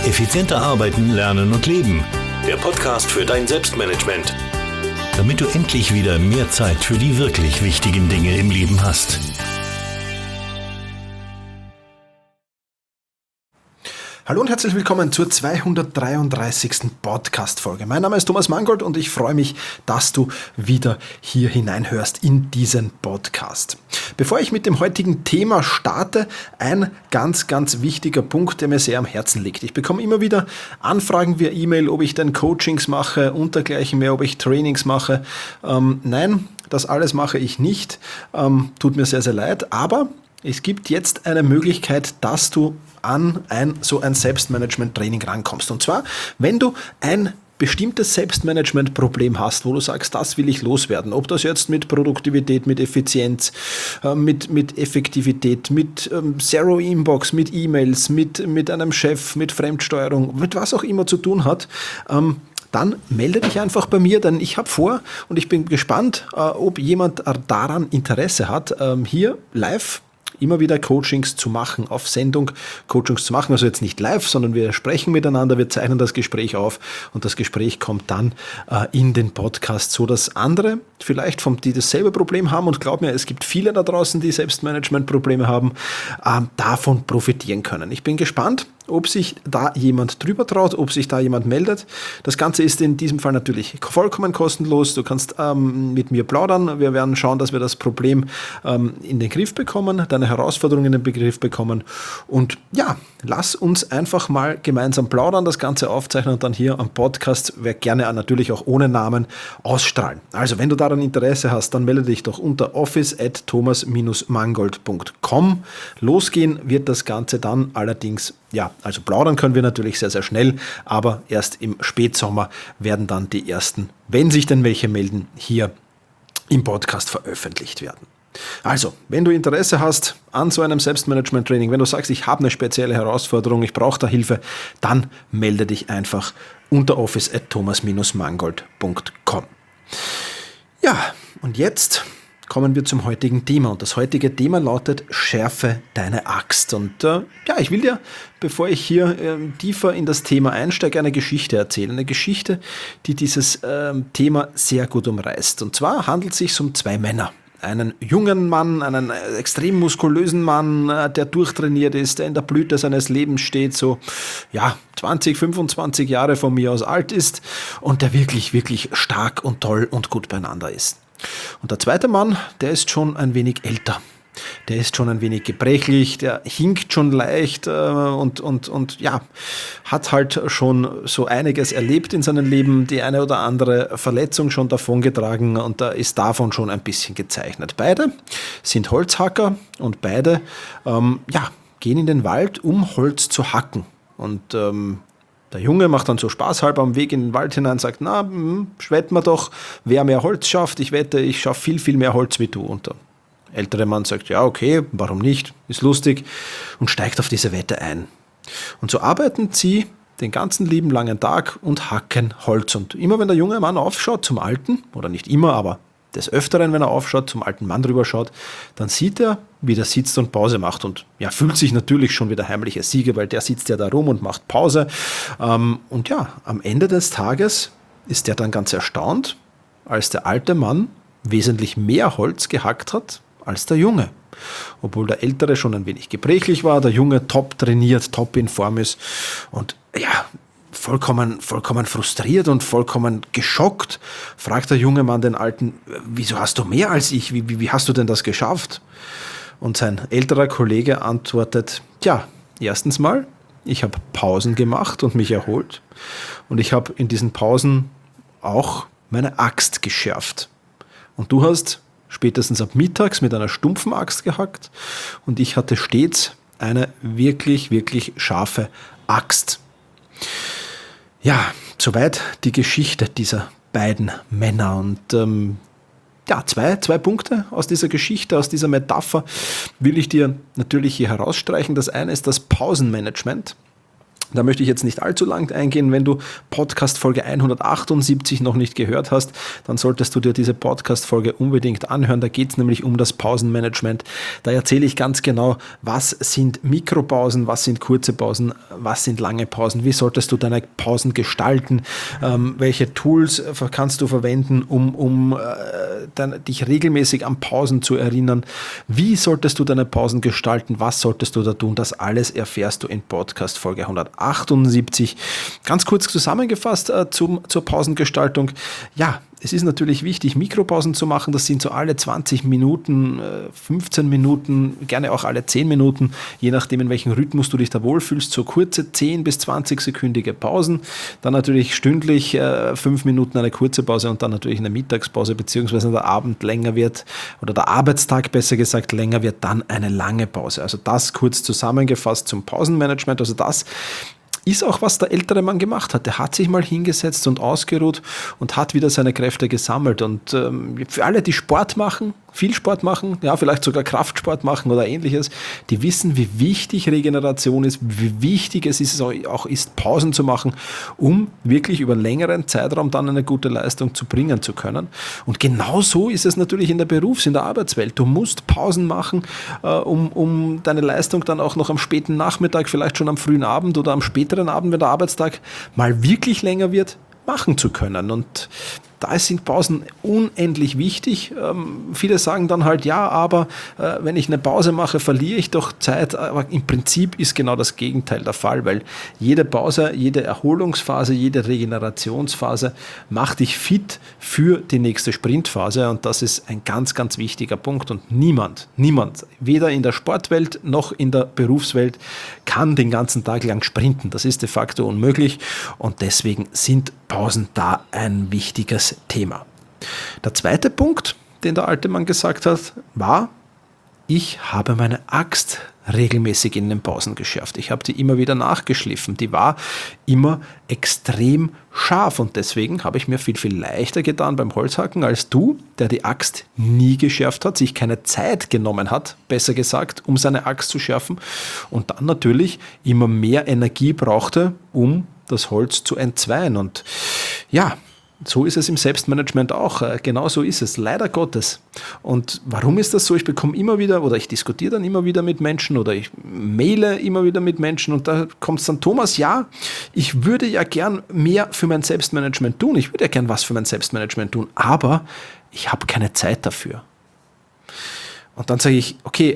Effizienter arbeiten, lernen und leben. Der Podcast für dein Selbstmanagement. Damit du endlich wieder mehr Zeit für die wirklich wichtigen Dinge im Leben hast. Hallo und herzlich willkommen zur 233. Podcast-Folge. Mein Name ist Thomas Mangold und ich freue mich, dass du wieder hier hineinhörst in diesen Podcast. Bevor ich mit dem heutigen Thema starte, ein ganz, ganz wichtiger Punkt, der mir sehr am Herzen liegt. Ich bekomme immer wieder Anfragen via E-Mail, ob ich denn Coachings mache und dergleichen mehr, ob ich Trainings mache. Nein, das alles mache ich nicht. Tut mir sehr, sehr leid, aber es gibt jetzt eine Möglichkeit, dass du an so ein Selbstmanagement-Training rankommst. Und zwar, wenn du ein bestimmtes Selbstmanagement-Problem hast, wo du sagst, das will ich loswerden. Ob das jetzt mit Produktivität, mit Effizienz, mit Effektivität, mit Zero Inbox, mit E-Mails, mit einem Chef, mit Fremdsteuerung, mit was auch immer zu tun hat, dann melde dich einfach bei mir, denn ich habe vor und ich bin gespannt, ob jemand daran Interesse hat, hier live immer wieder Coachings zu machen, auf Sendung Coachings zu machen, also jetzt nicht live, sondern wir sprechen miteinander, wir zeichnen das Gespräch auf und das Gespräch kommt dann in den Podcast, so dass andere vielleicht die dasselbe Problem haben und glaub mir, es gibt viele da draußen, die Selbstmanagement-Probleme haben, davon profitieren können. Ich bin gespannt, ob sich da jemand drüber traut, ob sich da jemand meldet. Das Ganze ist in diesem Fall natürlich vollkommen kostenlos. Du kannst mit mir plaudern. Wir werden schauen, dass wir das Problem in den Griff bekommen, deine Herausforderungen in den Begriff bekommen. Und ja, lass uns einfach mal gemeinsam plaudern, das Ganze aufzeichnen und dann hier am Podcast, wer gerne natürlich auch ohne Namen, ausstrahlen. Also, wenn du daran Interesse hast, dann melde dich doch unter office@thomas-mangold.com. Losgehen wird das Ganze dann allerdings. Ja, also plaudern können wir natürlich sehr, sehr schnell, aber erst im Spätsommer werden dann die ersten, wenn sich denn welche melden, hier im Podcast veröffentlicht werden. Also, wenn du Interesse hast an so einem Selbstmanagement-Training, wenn du sagst, ich habe eine spezielle Herausforderung, ich brauche da Hilfe, dann melde dich einfach unter office@thomas-mangold.com. Ja, und jetzt kommen wir zum heutigen Thema. Und das heutige Thema lautet: Schärfe deine Axt. Und ich will dir, bevor ich hier tiefer in das Thema einsteige, eine Geschichte erzählen. Eine Geschichte, die dieses Thema sehr gut umreißt. Und zwar handelt es sich um zwei Männer. Einen jungen Mann, einen extrem muskulösen Mann, der durchtrainiert ist, der in der Blüte seines Lebens steht, 20, 25 Jahre von mir aus alt ist und der wirklich, wirklich stark und toll und gut beieinander ist. Und der zweite Mann, der ist schon ein wenig älter. Der ist schon ein wenig gebrechlich, der hinkt schon leicht und hat halt schon so einiges erlebt in seinem Leben, die eine oder andere Verletzung schon davongetragen und da ist davon schon ein bisschen gezeichnet. Beide sind Holzhacker und beide gehen in den Wald, um Holz zu hacken. Und der Junge macht dann so spaßhalber am Weg in den Wald hinein und sagt, wetten wir doch, wer mehr Holz schafft. Ich wette, ich schaffe viel, viel mehr Holz wie du. Und der ältere Mann sagt, ja okay, warum nicht, ist lustig und steigt auf diese Wette ein. Und so arbeiten sie den ganzen lieben langen Tag und hacken Holz. Und immer wenn der junge Mann aufschaut zum Alten, oder nicht immer, aber des Öfteren, wenn er aufschaut, zum alten Mann drüber schaut, dann sieht er, wie der sitzt und Pause macht und fühlt sich natürlich schon wieder heimlicher Sieger, weil der sitzt ja da rum und macht Pause. Am Ende des Tages ist der dann ganz erstaunt, als der alte Mann wesentlich mehr Holz gehackt hat als der Junge. Obwohl der Ältere schon ein wenig gebrechlich war, der Junge top trainiert, top in Form ist und vollkommen frustriert und vollkommen geschockt, fragt der junge Mann den Alten, wieso hast du mehr als ich? Wie hast du denn das geschafft? Und sein älterer Kollege antwortet, erstens mal, ich habe Pausen gemacht und mich erholt und ich habe in diesen Pausen auch meine Axt geschärft. Und du hast spätestens ab mittags mit einer stumpfen Axt gehackt und ich hatte stets eine wirklich, wirklich scharfe Axt. Ja, soweit die Geschichte dieser beiden Männer und zwei Punkte aus dieser Geschichte, aus dieser Metapher will ich dir natürlich hier herausstreichen. Das eine ist das Pausenmanagement. Da möchte ich jetzt nicht allzu lang eingehen. Wenn du Podcast Folge 178 noch nicht gehört hast, dann solltest du dir diese Podcast-Folge unbedingt anhören. Da geht es nämlich um das Pausenmanagement. Da erzähle ich ganz genau, was sind Mikropausen, was sind kurze Pausen, was sind lange Pausen, wie solltest du deine Pausen gestalten, welche Tools kannst du verwenden, um dich regelmäßig an Pausen zu erinnern, wie solltest du deine Pausen gestalten, was solltest du da tun. Das alles erfährst du in Podcast Folge 178. Ganz kurz zusammengefasst zur Pausengestaltung. Ja, es ist natürlich wichtig, Mikropausen zu machen. Das sind so alle 20 Minuten, 15 Minuten, gerne auch alle 10 Minuten, je nachdem, in welchem Rhythmus du dich da wohlfühlst. So kurze 10 bis 20-sekündige Pausen. Dann natürlich stündlich 5 Minuten eine kurze Pause und dann natürlich eine Mittagspause, beziehungsweise der Abend länger wird oder der Arbeitstag besser gesagt länger wird, dann eine lange Pause. Also das kurz zusammengefasst zum Pausenmanagement. Also das ist auch, was der ältere Mann gemacht hat. Der hat sich mal hingesetzt und ausgeruht und hat wieder seine Kräfte gesammelt. Und für alle, die Sport machen, viel Sport machen, ja, vielleicht sogar Kraftsport machen oder ähnliches, die wissen, wie wichtig Regeneration ist, wie wichtig es ist, auch ist, Pausen zu machen, um wirklich über einen längeren Zeitraum dann eine gute Leistung zu bringen zu können. Und genau so ist es natürlich in der in der Arbeitswelt. Du musst Pausen machen, um deine Leistung dann auch noch am späten Nachmittag, vielleicht schon am frühen Abend oder am späteren Abend, wenn der Arbeitstag mal wirklich länger wird, machen zu können. Und da sind Pausen unendlich wichtig. Viele sagen dann halt, ja, aber wenn ich eine Pause mache, verliere ich doch Zeit. Aber im Prinzip ist genau das Gegenteil der Fall, weil jede Pause, jede Erholungsphase, jede Regenerationsphase macht dich fit für die nächste Sprintphase. Und das ist ein ganz, ganz wichtiger Punkt. Und niemand, weder in der Sportwelt noch in der Berufswelt kann den ganzen Tag lang sprinten. Das ist de facto unmöglich. Und deswegen sind Pausen da ein wichtiges Thema. Der zweite Punkt, den der alte Mann gesagt hat, war, ich habe meine Axt regelmäßig in den Pausen geschärft. Ich habe die immer wieder nachgeschliffen. Die war immer extrem scharf und deswegen habe ich mir viel, viel leichter getan beim Holzhacken als du, der die Axt nie geschärft hat, sich keine Zeit genommen hat, besser gesagt, um seine Axt zu schärfen und dann natürlich immer mehr Energie brauchte, um das Holz zu entzweien. Und ja, so ist es im Selbstmanagement auch. Genau so ist es, leider Gottes. Und warum ist das so? Ich bekomme immer wieder, oder ich diskutiere dann immer wieder mit Menschen oder ich maile immer wieder mit Menschen und da kommt es dann, Thomas, ja, ich würde ja gern mehr für mein Selbstmanagement tun. Ich würde ja gern was für mein Selbstmanagement tun, aber ich habe keine Zeit dafür. Und dann sage ich, okay,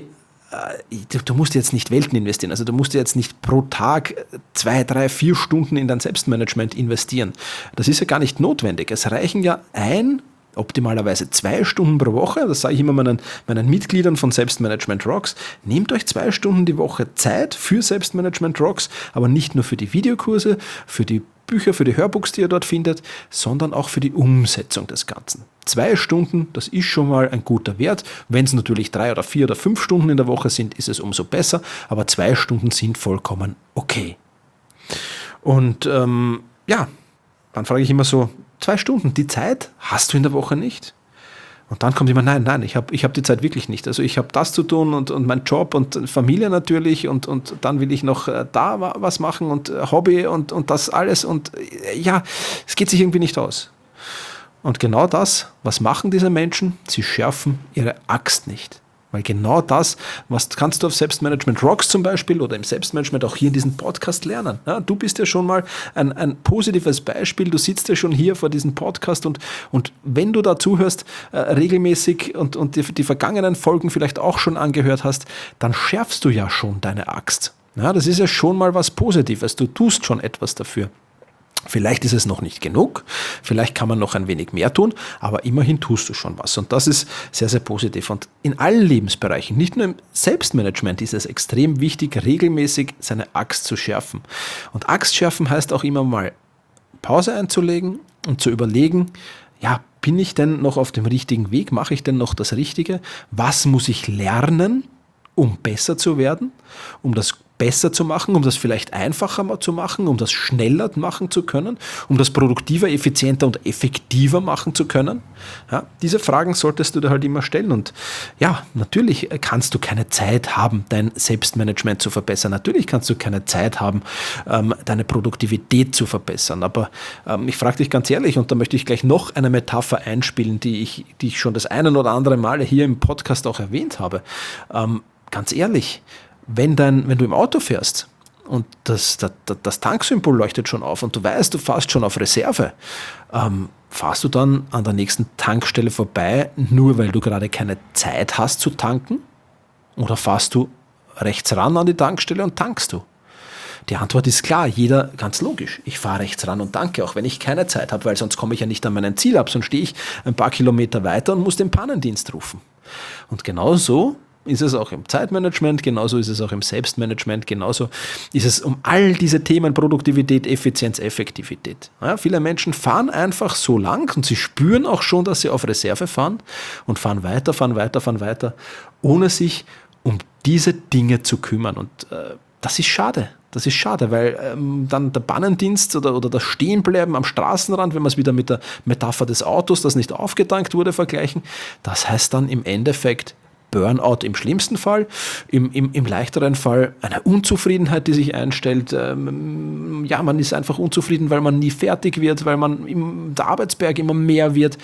du musst jetzt nicht Welten investieren, also du musst jetzt nicht pro Tag 2, 3, 4 Stunden in dein Selbstmanagement investieren. Das ist ja gar nicht notwendig. Es reichen ja optimalerweise 2 Stunden pro Woche, das sage ich immer meinen Mitgliedern von Selbstmanagement Rocks, nehmt euch 2 Stunden die Woche Zeit für Selbstmanagement Rocks, aber nicht nur für die Videokurse, für die Bücher, für die Hörbooks, die ihr dort findet, sondern auch für die Umsetzung des Ganzen. 2 Stunden, das ist schon mal ein guter Wert. Wenn es natürlich 3 oder 4 oder 5 Stunden in der Woche sind, ist es umso besser, aber 2 Stunden sind vollkommen okay. Und dann frage ich immer so, 2 Stunden, die Zeit hast du in der Woche nicht? Und dann kommt immer, nein, ich hab die Zeit wirklich nicht. Also ich habe das zu tun und mein Job und Familie natürlich und dann will ich noch da was machen und Hobby und das alles und ja, es geht sich irgendwie nicht aus. Und genau das, was machen diese Menschen? Sie schärfen ihre Axt nicht. Weil genau das, was kannst du auf Selbstmanagement Rocks zum Beispiel oder im Selbstmanagement auch hier in diesem Podcast lernen. Ja, du bist ja schon mal ein positives Beispiel, du sitzt ja schon hier vor diesem Podcast und wenn du da zuhörst regelmäßig und die vergangenen Folgen vielleicht auch schon angehört hast, dann schärfst du ja schon deine Axt. Ja, das ist ja schon mal was Positives, du tust schon etwas dafür. Vielleicht ist es noch nicht genug, vielleicht kann man noch ein wenig mehr tun, aber immerhin tust du schon was. Und das ist sehr, sehr positiv. Und in allen Lebensbereichen, nicht nur im Selbstmanagement, ist es extrem wichtig, regelmäßig seine Axt zu schärfen. Und Axt schärfen heißt auch immer mal Pause einzulegen und zu überlegen, ja, bin ich denn noch auf dem richtigen Weg? Mache ich denn noch das Richtige? Was muss ich lernen, um besser zu werden, um das besser zu machen, um das vielleicht einfacher zu machen, um das schneller machen zu können, um das produktiver, effizienter und effektiver machen zu können? Ja, diese Fragen solltest du dir halt immer stellen. Und ja, natürlich kannst du keine Zeit haben, dein Selbstmanagement zu verbessern. Natürlich kannst du keine Zeit haben, deine Produktivität zu verbessern. Aber ich frage dich ganz ehrlich, und da möchte ich gleich noch eine Metapher einspielen, die ich schon das eine oder andere Mal hier im Podcast auch erwähnt habe. Ganz ehrlich, wenn du im Auto fährst und das Tanksymbol leuchtet schon auf und du weißt, du fährst schon auf Reserve, fahrst du dann an der nächsten Tankstelle vorbei, nur weil du gerade keine Zeit hast zu tanken? Oder fährst du rechts ran an die Tankstelle und tankst du? Die Antwort ist klar, ganz logisch. Ich fahre rechts ran und tanke, auch wenn ich keine Zeit habe, weil sonst komme ich ja nicht an meinen Ziel ab, sonst stehe ich ein paar Kilometer weiter und muss den Pannendienst rufen. Und genauso ist es auch im Zeitmanagement, genauso ist es auch im Selbstmanagement, genauso ist es um all diese Themen Produktivität, Effizienz, Effektivität. Ja, viele Menschen fahren einfach so lang und sie spüren auch schon, dass sie auf Reserve fahren und fahren weiter, ohne sich um diese Dinge zu kümmern. Und das ist schade. Das ist schade, weil dann der Pannendienst oder das Stehenbleiben am Straßenrand, wenn wir es wieder mit der Metapher des Autos, das nicht aufgetankt wurde, vergleichen, das heißt dann im Endeffekt Burnout im schlimmsten Fall, im leichteren Fall eine Unzufriedenheit, die sich einstellt. Man ist einfach unzufrieden, weil man nie fertig wird, weil der Arbeitsberg immer mehr wird.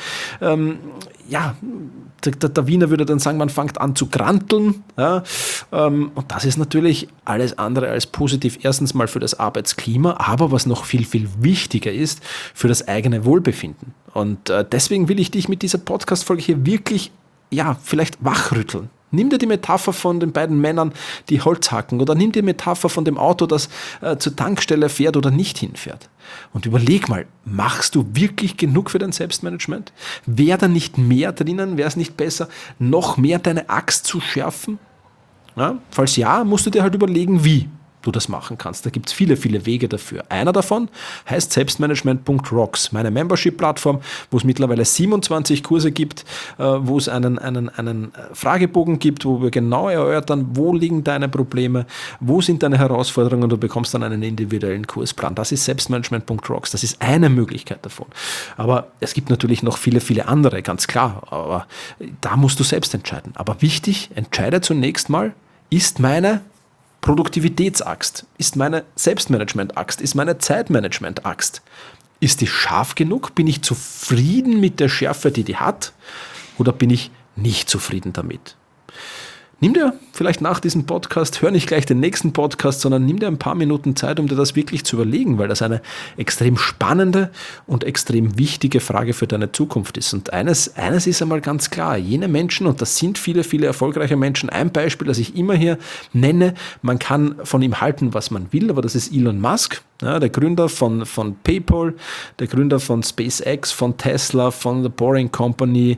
Der Wiener würde dann sagen, man fängt an zu granteln. Ja, und das ist natürlich alles andere als positiv. Erstens mal für das Arbeitsklima, aber was noch viel, viel wichtiger ist, für das eigene Wohlbefinden. Und deswegen will ich dich mit dieser Podcast-Folge hier wirklich vielleicht wachrütteln. Nimm dir die Metapher von den beiden Männern, die Holz hacken, oder nimm dir die Metapher von dem Auto, das zur Tankstelle fährt oder nicht hinfährt. Und überleg mal, machst du wirklich genug für dein Selbstmanagement? Wäre da nicht mehr drinnen? Wäre es nicht besser, noch mehr deine Axt zu schärfen? Ja? Falls ja, musst du dir halt überlegen, wie du das machen kannst. Da gibt es viele, viele Wege dafür. Einer davon heißt Selbstmanagement.rocks, meine Membership-Plattform, wo es mittlerweile 27 Kurse gibt, wo es einen Fragebogen gibt, wo wir genau erörtern, wo liegen deine Probleme, wo sind deine Herausforderungen, und du bekommst dann einen individuellen Kursplan. Das ist Selbstmanagement.rocks. Das ist eine Möglichkeit davon. Aber es gibt natürlich noch viele, viele andere, ganz klar. Aber da musst du selbst entscheiden. Aber wichtig, entscheide zunächst mal, ist meine Produktivitätsaxt, ist meine Selbstmanagement-Axt, ist meine Zeitmanagement-Axt. Ist die scharf genug? Bin ich zufrieden mit der Schärfe, die hat? Oder bin ich nicht zufrieden damit? Nimm dir vielleicht nach diesem Podcast, hör nicht gleich den nächsten Podcast, sondern nimm dir ein paar Minuten Zeit, um dir das wirklich zu überlegen, weil das eine extrem spannende und extrem wichtige Frage für deine Zukunft ist. Und eines ist einmal ganz klar, jene Menschen, und das sind viele, viele erfolgreiche Menschen, ein Beispiel, das ich immer hier nenne, man kann von ihm halten, was man will, aber das ist Elon Musk, ja, der Gründer von PayPal, der Gründer von SpaceX, von Tesla, von The Boring Company,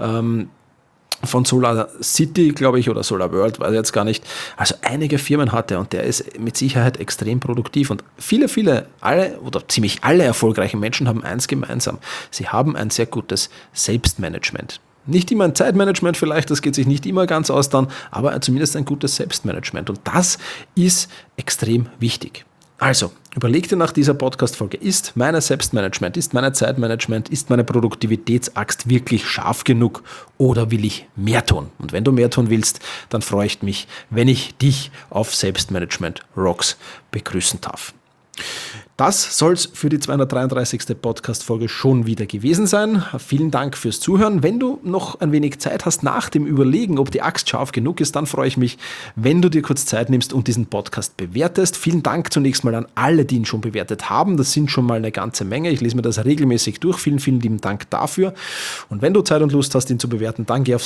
von Solar City, glaube ich, oder Solar World, weiß ich jetzt gar nicht. Also einige Firmen hat er, und der ist mit Sicherheit extrem produktiv. Und alle oder ziemlich alle erfolgreichen Menschen haben eins gemeinsam. Sie haben ein sehr gutes Selbstmanagement. Nicht immer ein Zeitmanagement vielleicht, das geht sich nicht immer ganz aus dann, aber zumindest ein gutes Selbstmanagement. Und das ist extrem wichtig. Also, überleg dir nach dieser Podcast-Folge, ist mein Selbstmanagement, ist mein Zeitmanagement, ist meine Produktivitätsaxt wirklich scharf genug oder will ich mehr tun? Und wenn du mehr tun willst, dann freue ich mich, wenn ich dich auf Selbstmanagement Rocks begrüßen darf. Das soll es für die 233. Podcast-Folge schon wieder gewesen sein. Vielen Dank fürs Zuhören. Wenn du noch ein wenig Zeit hast nach dem Überlegen, ob die Axt scharf genug ist, dann freue ich mich, wenn du dir kurz Zeit nimmst und diesen Podcast bewertest. Vielen Dank zunächst mal an alle, die ihn schon bewertet haben. Das sind schon mal eine ganze Menge. Ich lese mir das regelmäßig durch. Vielen, vielen lieben Dank dafür. Und wenn du Zeit und Lust hast, ihn zu bewerten, dann geh auf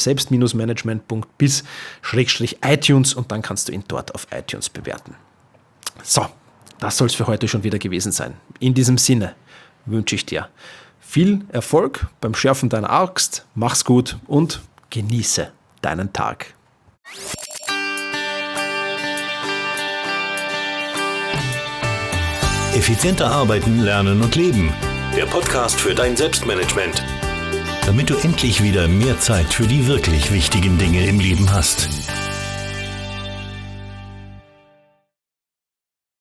selbst-management.biz/iTunes und dann kannst du ihn dort auf iTunes bewerten. So. Das soll es für heute schon wieder gewesen sein. In diesem Sinne wünsche ich dir viel Erfolg beim Schärfen deiner Axt, mach's gut und genieße deinen Tag. Effizienter arbeiten, lernen und leben. Der Podcast für dein Selbstmanagement. Damit du endlich wieder mehr Zeit für die wirklich wichtigen Dinge im Leben hast.